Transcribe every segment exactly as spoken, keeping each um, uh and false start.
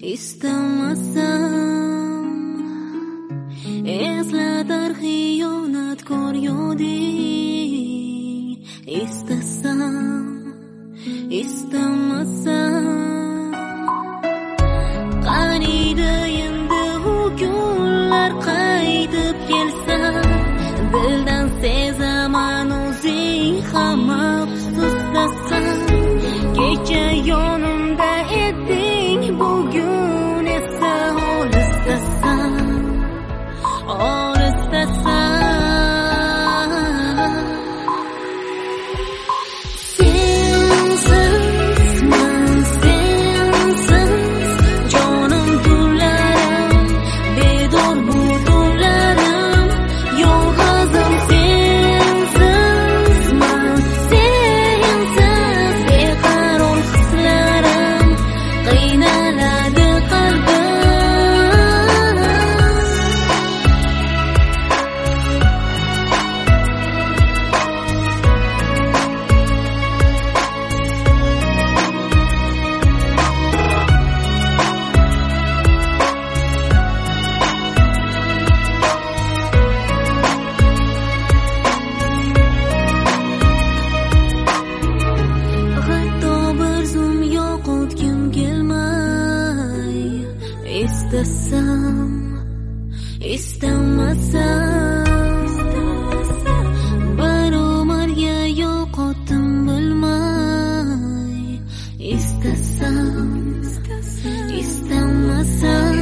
istamasam eslatar xiyonatkor yoding istasam istamasam qaniydi endi u kunlar qaytib kelsa dildan sezaman o'zing ham afsusdasan kecha yonimda eding bugun esa olisdasan olisdasan sensiz man sensiz jonim tunlarim bedor bu tunlarim yolg'izim sensiz man sensiz beqaror hislarim qiynaladi qalbim hatto bir zum yo'qotgim kelmay istasam istamasam bir umrga yo'qotdim bilmay istasam istamasam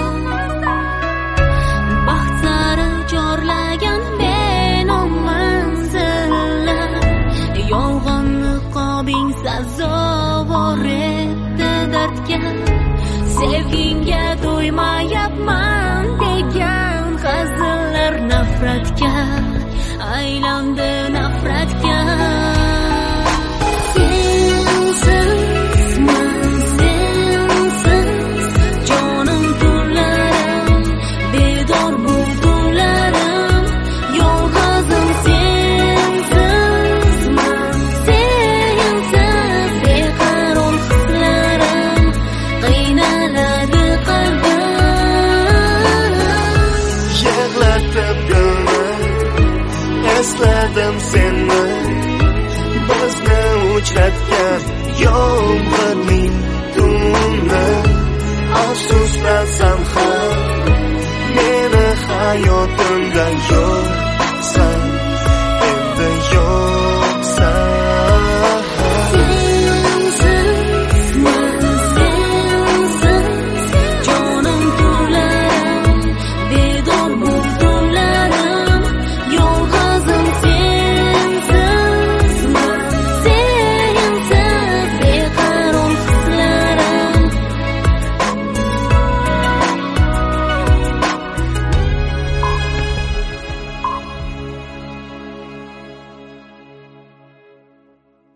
baxt sari chorlagan benomon sirlar yolg'on niqobing sazovor etdi dardga sevgingga to'ymayapman degan hazillar nafratga aylandi nafrat